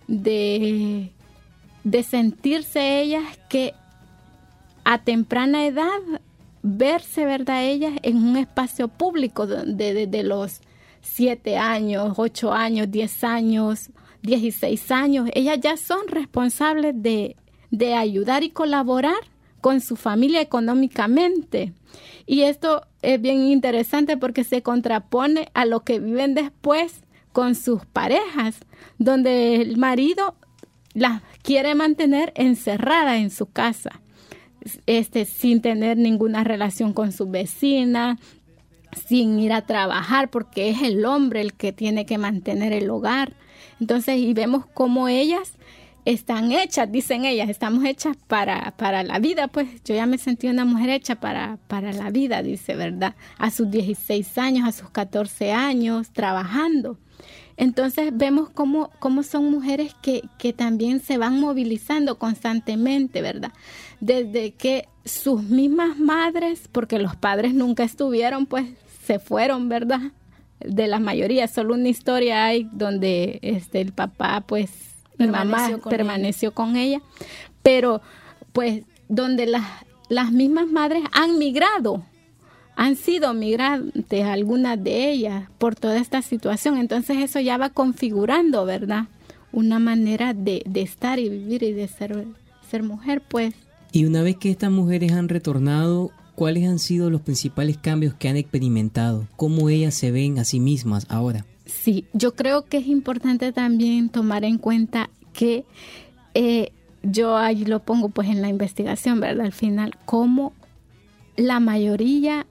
sentirse ellas que a temprana edad verse, ¿verdad? Ellas en un espacio público desde los 7 años, 8 años, 10 años, 16 años, ellas ya son responsables de ayudar y colaborar con su familia económicamente. Y esto es bien interesante porque se contrapone a lo que viven después con sus parejas, donde el marido las quiere mantener encerrada en su casa, sin tener ninguna relación con su vecina, sin ir a trabajar, porque es el hombre el que tiene que mantener el hogar. Entonces, y vemos cómo ellas están hechas, dicen ellas, estamos hechas para la vida, pues yo ya me sentí una mujer hecha para la vida, dice, ¿verdad? A sus 16 años, a sus 14 años, trabajando. Entonces vemos cómo son mujeres que también se van movilizando constantemente, ¿verdad? Desde que sus mismas madres, porque los padres nunca estuvieron, pues se fueron, ¿verdad? De la mayoría, solo una historia hay donde el papá, pues, mi mamá permaneció con ella, pero pues donde las mismas madres han migrado, han sido migrantes, algunas de ellas, por toda esta situación. Entonces eso ya va configurando, ¿verdad? Una manera de estar y vivir y de ser mujer, pues. Y una vez que estas mujeres han retornado, ¿cuáles han sido los principales cambios que han experimentado? ¿Cómo ellas se ven a sí mismas ahora? Sí, yo creo que es importante también tomar en cuenta que yo ahí lo pongo pues en la investigación, ¿verdad? Al final, cómo la mayoría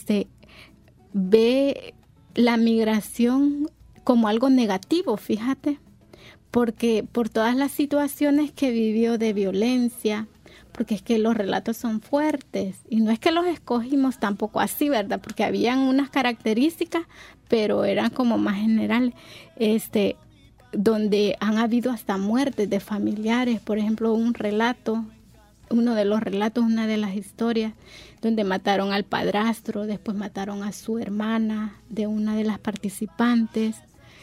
ve la migración como algo negativo, fíjate, porque por todas las situaciones que vivió de violencia, porque es que los relatos son fuertes y no es que los escogimos tampoco así, ¿verdad? Porque habían unas características, pero eran como más generales, donde han habido hasta muertes de familiares. Por ejemplo, uno de los relatos, una de las historias, donde mataron al padrastro, después mataron a su hermana de una de las participantes.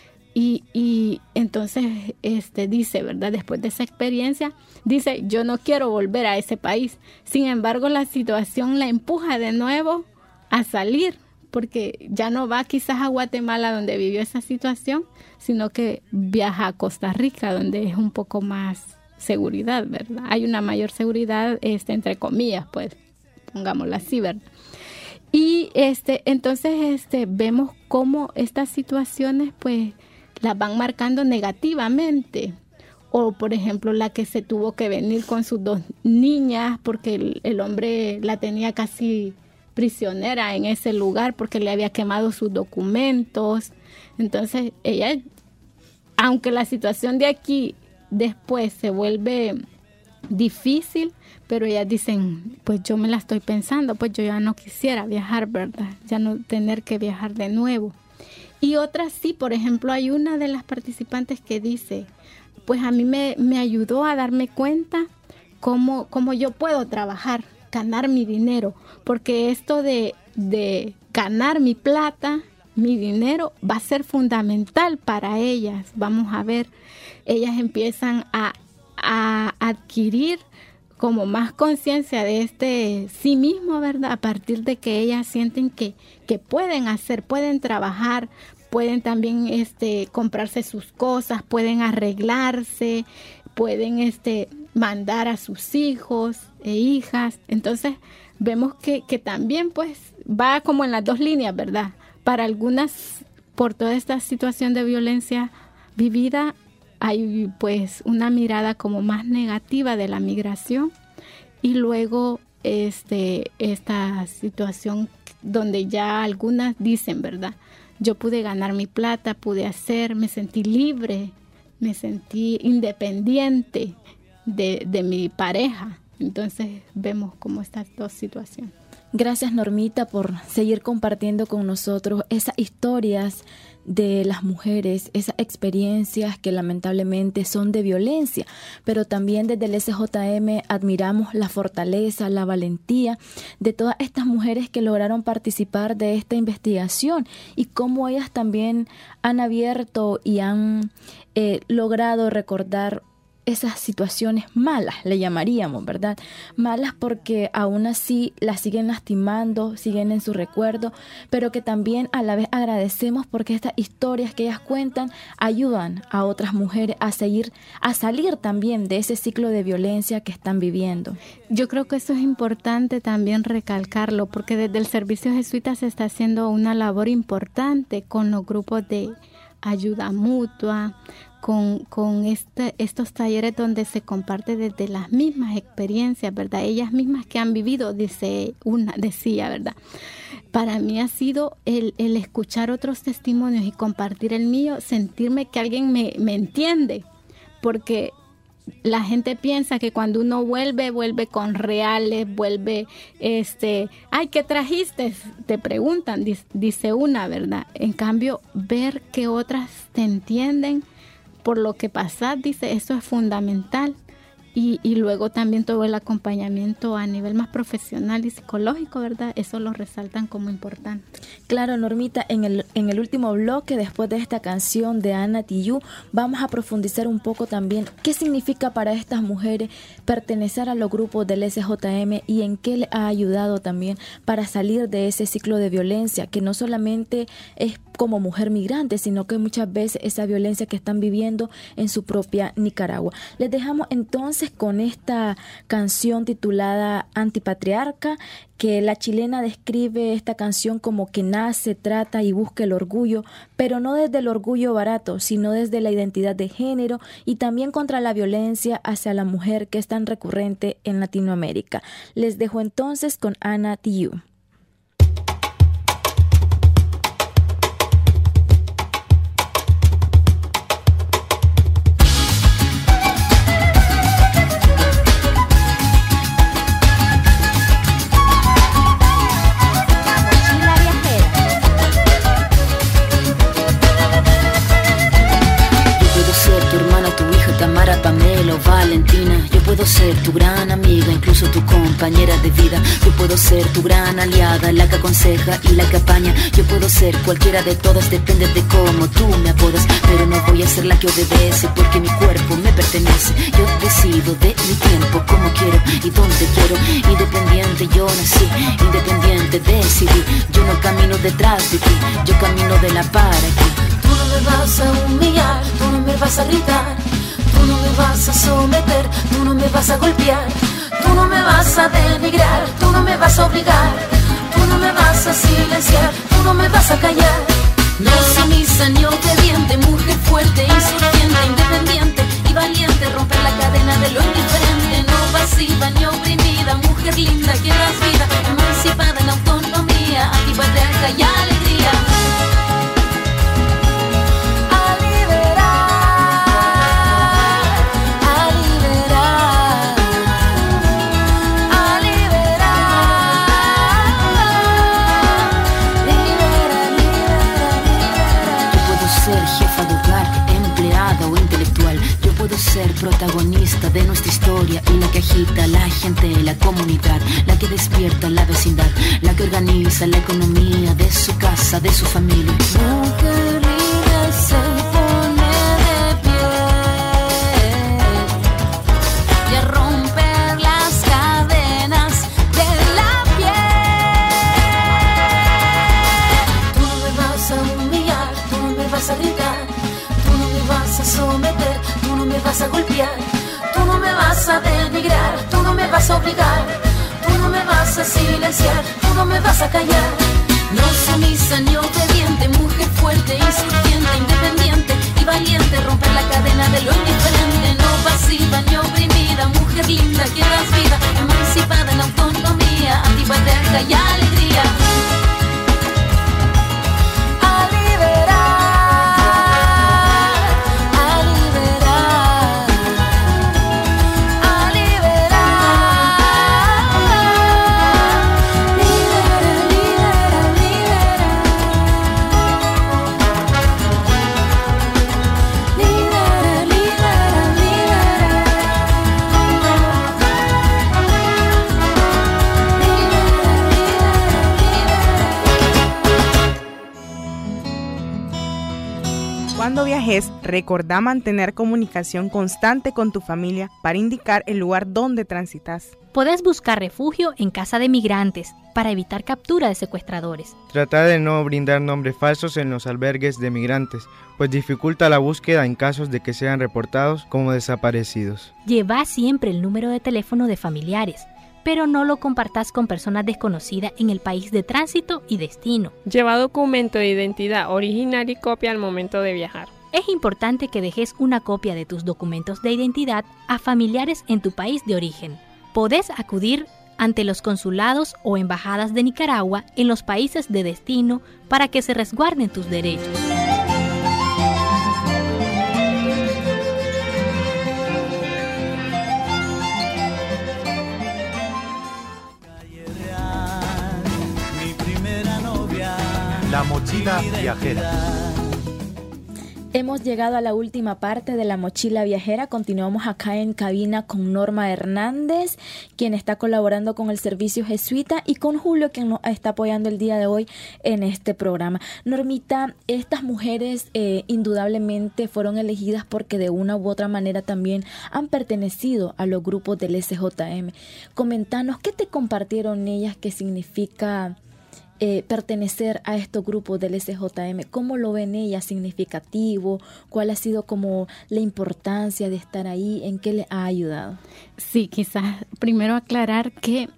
Y entonces dice, ¿verdad? Después de esa experiencia, dice, yo no quiero volver a ese país. Sin embargo, la situación la empuja de nuevo a salir, porque ya no va quizás a Guatemala, donde vivió esa situación, sino que viaja a Costa Rica, donde es un poco más seguridad, ¿verdad? Hay una mayor seguridad, entre comillas, pues, pongámoslo así, ¿verdad? Y entonces vemos cómo estas situaciones, pues, las van marcando negativamente. O, por ejemplo, la que se tuvo que venir con sus 2 niñas porque el hombre la tenía casi prisionera en ese lugar porque le había quemado sus documentos. Entonces, ella, aunque la situación de aquí después se vuelve difícil, pero ellas dicen, pues yo me la estoy pensando, pues yo ya no quisiera viajar, ¿verdad? Ya no tener que viajar de nuevo. Y otras sí, por ejemplo, hay una de las participantes que dice, pues a mí me ayudó a darme cuenta cómo yo puedo trabajar, ganar mi dinero, porque esto de ganar mi plata, mi dinero, va a ser fundamental para ellas. Vamos a ver, ellas empiezan a adquirir como más conciencia de sí mismo, ¿verdad? A partir de que ellas sienten que pueden hacer, pueden trabajar, pueden también comprarse sus cosas, pueden arreglarse, pueden mandar a sus hijos e hijas. Entonces vemos que también pues va como en las 2 líneas, ¿verdad? Para algunas, por toda esta situación de violencia vivida, hay pues una mirada como más negativa de la migración, y luego esta situación donde ya algunas dicen, ¿verdad? Yo pude ganar mi plata, me sentí libre, me sentí independiente de mi pareja. Entonces vemos como estas dos situaciones. Gracias, Normita, por seguir compartiendo con nosotros esas historias de las mujeres, esas experiencias que lamentablemente son de violencia, pero también desde el SJM admiramos la fortaleza, la valentía de todas estas mujeres que lograron participar de esta investigación y cómo ellas también han abierto y han logrado recordar esas situaciones malas, le llamaríamos, ¿verdad? Malas porque aún así las siguen lastimando, siguen en su recuerdo, pero que también a la vez agradecemos porque estas historias que ellas cuentan ayudan a otras mujeres a salir también de ese ciclo de violencia que están viviendo. Yo creo que eso es importante también recalcarlo, porque desde el Servicio Jesuita se está haciendo una labor importante con los grupos de ayuda mutua, con estos talleres donde se comparte desde las mismas experiencias, ¿verdad? Ellas mismas que han vivido, decía, ¿verdad? Para mí ha sido el escuchar otros testimonios y compartir el mío, sentirme que alguien me entiende, porque la gente piensa que cuando uno vuelve con reales, ay, ¿qué trajiste? Te preguntan, dice una, ¿verdad? En cambio, ver que otras te entienden por lo que pasas, dice, eso es fundamental. Y luego también todo el acompañamiento a nivel más profesional y psicológico, ¿verdad? Eso lo resaltan como importante. Claro, Normita, en el último bloque, después de esta canción de Ana Tijoux, vamos a profundizar un poco también qué significa para estas mujeres pertenecer a los grupos del SJM y en qué le ha ayudado también para salir de ese ciclo de violencia, que no solamente es como mujer migrante, sino que muchas veces esa violencia que están viviendo en su propia Nicaragua. Les dejamos entonces con esta canción titulada Antipatriarca, que la chilena describe esta canción como que nace, trata y busca el orgullo, pero no desde el orgullo barato, sino desde la identidad de género y también contra la violencia hacia la mujer que es tan recurrente en Latinoamérica. Les dejo entonces con Ana Tijoux. Valentina, yo puedo ser tu gran amiga, incluso tu compañera de vida. Yo puedo ser tu gran aliada, la que aconseja y la que apaña. Yo puedo ser cualquiera de todas, depende de cómo tú me apodas. Pero no voy a ser la que obedece, porque mi cuerpo me pertenece. Yo decido de mi tiempo, como quiero y donde quiero. Independiente yo nací, independiente decidí. Yo no camino detrás de ti, yo camino de la para aquí. Tú no me vas a humillar, tú no me vas a gritar. Tú no me vas a someter, tú no me vas a golpear. Tú no me vas a denigrar, tú no me vas a obligar. Tú no me vas a silenciar, tú no me vas a callar. No sumisa ni obediente, mujer fuerte, insurgente, independiente y valiente. Romper la cadena de lo indiferente, no pasiva ni oprimida. Mujer linda que das vida, emancipada en autonomía, antipatriarca y alegría. Ser protagonista de nuestra historia y la que agita a la gente, la comunidad, la que despierta la vecindad, la que organiza la economía de su casa, de su familia. Mujer libre se pone de pie y a romper las cadenas de la piel. Tú no me vas a humillar, tú no me vas a gritar, tú no me vas a someter, tú no me vas a golpear, tú no me vas a denigrar, tú no me vas a obligar, tú no me vas a silenciar, tú no me vas a callar. No sumisa ni obediente, mujer fuerte, insurgente, independiente y valiente. Romper la cadena de lo indiferente, no pasiva ni oprimida. Mujer linda que das vida, emancipada en autonomía. cuando viajes, recordá mantener comunicación constante con tu familia para indicar el lugar donde transitas. Podés buscar refugio en casa de migrantes para evitar captura de secuestradores. Trata de no brindar nombres falsos en los albergues de migrantes, pues dificulta la búsqueda en casos de que sean reportados como desaparecidos. Lleva siempre el número de teléfono de familiares, pero no lo compartas con personas desconocidas en el país de tránsito y destino. Lleva documento de identidad original y copia al momento de viajar. Es importante que dejes una copia de tus documentos de identidad a familiares en tu país de origen. Podés acudir ante los consulados o embajadas de Nicaragua en los países de destino para que se resguarden tus derechos. La mochila viajera. Hemos llegado a la última parte de la mochila viajera. Continuamos acá en cabina con Norma Hernández, quien está colaborando con el servicio jesuita, y con Julio, quien nos está apoyando el día de hoy en este programa. Normita, estas mujeres indudablemente fueron elegidas porque de una u otra manera también han pertenecido a los grupos del SJM. Comentanos, ¿qué te compartieron ellas que significa pertenecer a estos grupos del SJM? ¿Cómo lo ven ellas significativo? ¿Cuál ha sido como la importancia de estar ahí? ¿En qué le ha ayudado? Sí, quizás primero aclarar que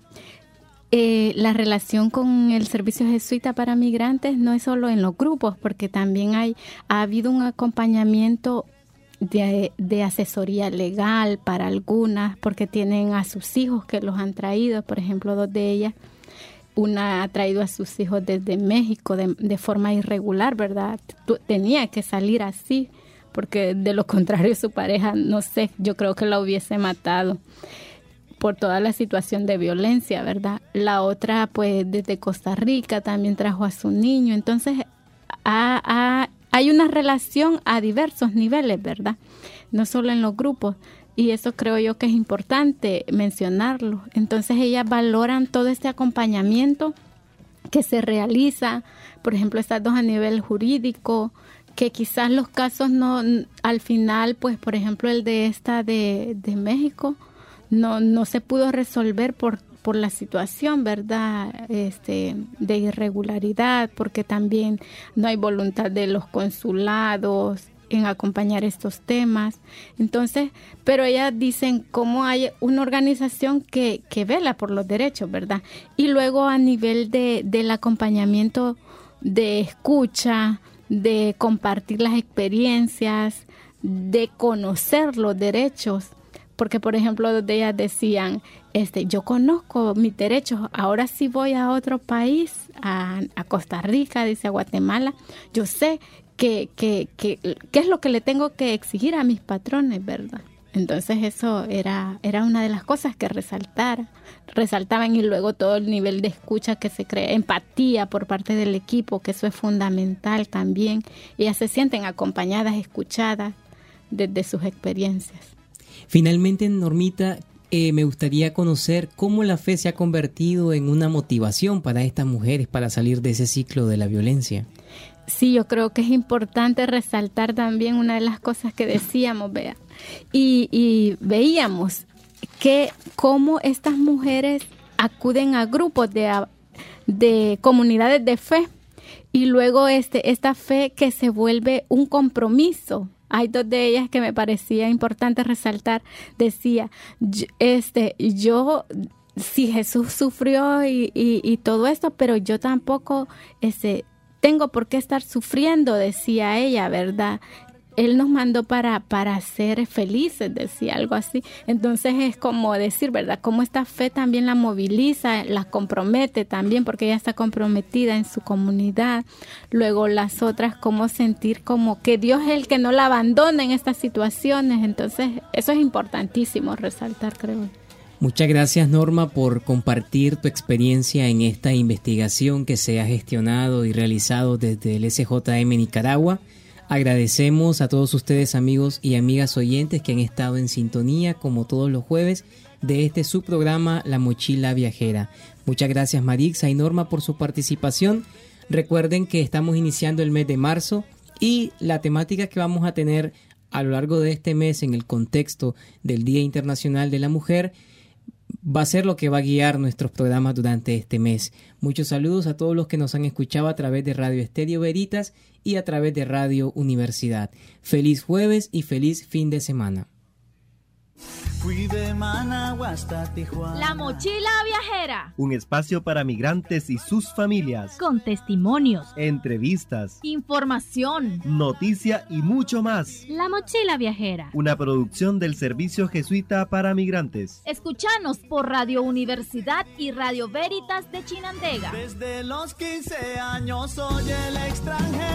la relación con el servicio jesuita para migrantes no es solo en los grupos, porque también ha habido un acompañamiento de asesoría legal para algunas, porque tienen a sus hijos que los han traído, por ejemplo, 2 de ellas. Una ha traído a sus hijos desde México de forma irregular, ¿verdad? Tenía que salir así, porque de lo contrario su pareja, no sé, yo creo que la hubiese matado por toda la situación de violencia, ¿verdad? La otra, pues, desde Costa Rica también trajo a su niño. Entonces, hay una relación a diversos niveles, ¿verdad? No solo en los grupos. Y eso creo yo que es importante mencionarlo. Entonces ellas valoran todo este acompañamiento que se realiza, por ejemplo, estas 2 a nivel jurídico, que quizás los casos no, al final, pues por ejemplo el de esta de México, no se pudo resolver por la situación, ¿verdad? De irregularidad, porque también no hay voluntad de los consulados en acompañar estos temas. Entonces, pero ellas dicen cómo hay una organización que vela por los derechos, ¿verdad? Y luego a nivel del acompañamiento de escucha, de compartir las experiencias, de conocer los derechos, porque por ejemplo de ellas decían, yo conozco mis derechos, ahora sí voy a otro país, a Costa Rica, dice, a Guatemala, yo sé qué es lo que le tengo que exigir a mis patrones, ¿verdad? Entonces eso era una de las cosas que resaltaban, y luego todo el nivel de escucha que se crea, empatía por parte del equipo, que eso es fundamental también. Ellas se sienten acompañadas, escuchadas desde sus experiencias. Finalmente, Normita, me gustaría conocer cómo la fe se ha convertido en una motivación para estas mujeres para salir de ese ciclo de la violencia. Sí, yo creo que es importante resaltar también una de las cosas que decíamos, Bea, y veíamos que cómo estas mujeres acuden a grupos de comunidades de fe, y luego esta fe que se vuelve un compromiso. Hay 2 de ellas que me parecía importante resaltar. Decía, yo si Jesús sufrió y todo esto, pero yo tampoco tengo por qué estar sufriendo, decía ella, ¿verdad? Él nos mandó para ser felices, decía algo así. Entonces es como decir, ¿verdad? Cómo esta fe también la moviliza, la compromete también, porque ella está comprometida en su comunidad. Luego las otras, cómo sentir como que Dios es el que no la abandona en estas situaciones. Entonces eso es importantísimo resaltar, creo. Muchas gracias, Norma, por compartir tu experiencia en esta investigación que se ha gestionado y realizado desde el SJM Nicaragua. Agradecemos a todos ustedes, amigos y amigas oyentes, que han estado en sintonía como todos los jueves de este subprograma La Mochila Viajera. Muchas gracias, Marixa y Norma, por su participación. Recuerden que estamos iniciando el mes de marzo Y la temática que vamos a tener a lo largo de este mes en el contexto del Día Internacional de la Mujer va a ser lo que va a guiar nuestros programas durante este mes. Muchos saludos a todos los que nos han escuchado a través de Radio Estéreo Veritas y a través de Radio Universidad. Feliz jueves y feliz fin de semana. Fui de Managua hasta Tijuana. La Mochila Viajera. Un espacio para migrantes y sus familias. Con testimonios, entrevistas, información, noticia y mucho más. La Mochila Viajera. Una producción del Servicio Jesuita para Migrantes. Escúchanos por Radio Universidad y Radio Veritas de Chinandega. Desde los 15 años soy el extranjero.